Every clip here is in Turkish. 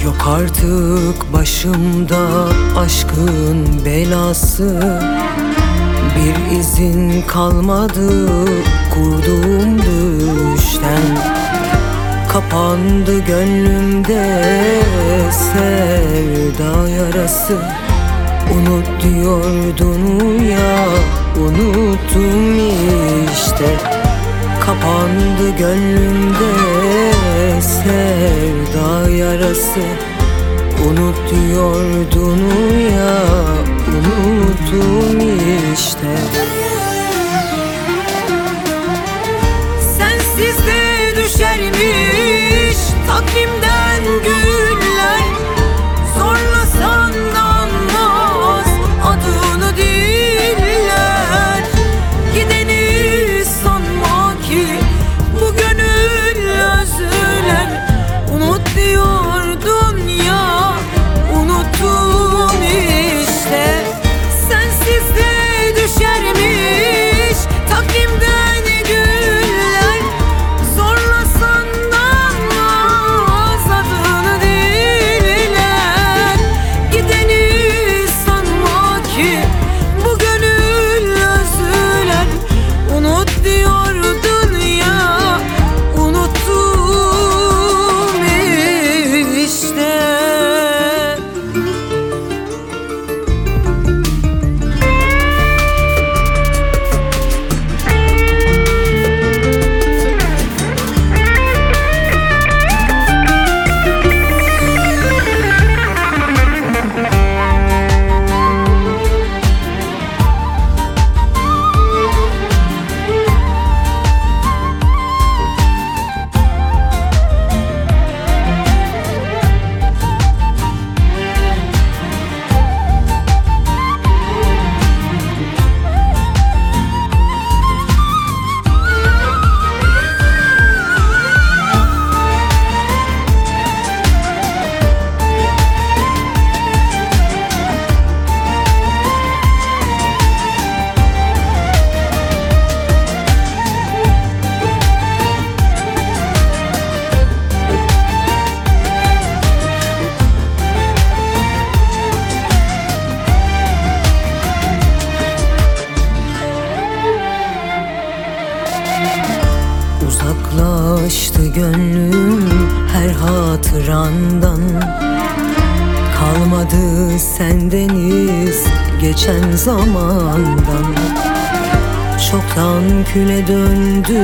Yok artık başımda aşkın belası, bir izin kalmadı kurduğum düşten. Kapandı gönlümde sevda yarası. Unut diyordun ya, unuttum işte. Kapandı gönlümde sevda yarası. Unut diyordun ya, unuttum işte. Sensiz de düşermiş takvimden günler. Zorlasan da anmaz adını diller. Gideni sanma ki bu gönül özler. Unut diyordun ya, unuttum işte. Sensiz de düşermiş takvimden günler. Zorlasan da anmaz adını diller. Gideni sanma ki bu gönül özler. Unut diyordun ya, unuttum işte. Uzaklaştı gönlüm her hatırandan. Kalmadı sendeniz geçen zamandan. Çoktan küle döndü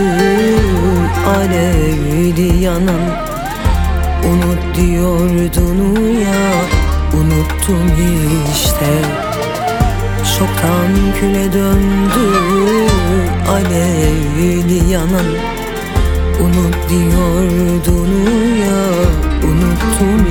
alevli yanan. Unut diyordun ya, unuttum işte. Çoktan küle döndü alevli yanan. Unut diyordun ya, unuttum